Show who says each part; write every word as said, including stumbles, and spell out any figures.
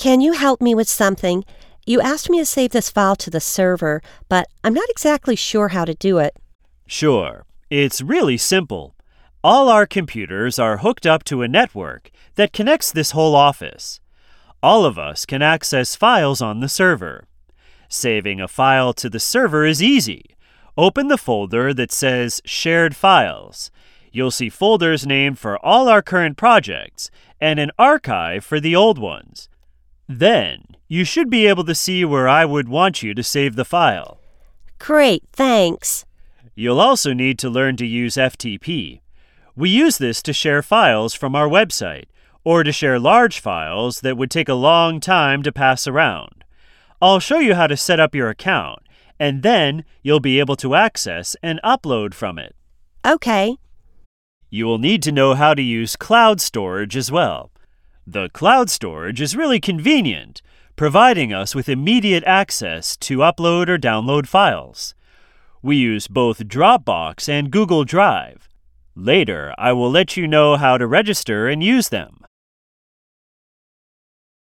Speaker 1: Can you help me with something? You asked me to save this file to the server, but I'm not exactly sure how to do it.
Speaker 2: Sure. It's really simple. All our computers are hooked up to a network that connects this whole office. All of us can access files on the server. Saving a file to the server is easy. Open the folder that says Shared Files. You'll see folders named for all our current projects and an archive for the old ones. Then, you should be able to see where I would want you to save the file.
Speaker 1: Great, thanks.
Speaker 2: You'll also need to learn to use F T P. We use this to share files from our website, or to share large files that would take a long time to pass around. I'll show you how to set up your account, and then you'll be able to access and upload from it.
Speaker 1: Okay.
Speaker 2: You will need to know how to use cloud storage as well. The cloud storage is really convenient, providing us with immediate access to upload or download files. We use both Dropbox and Google Drive. Later, I will let you know how to register and use them.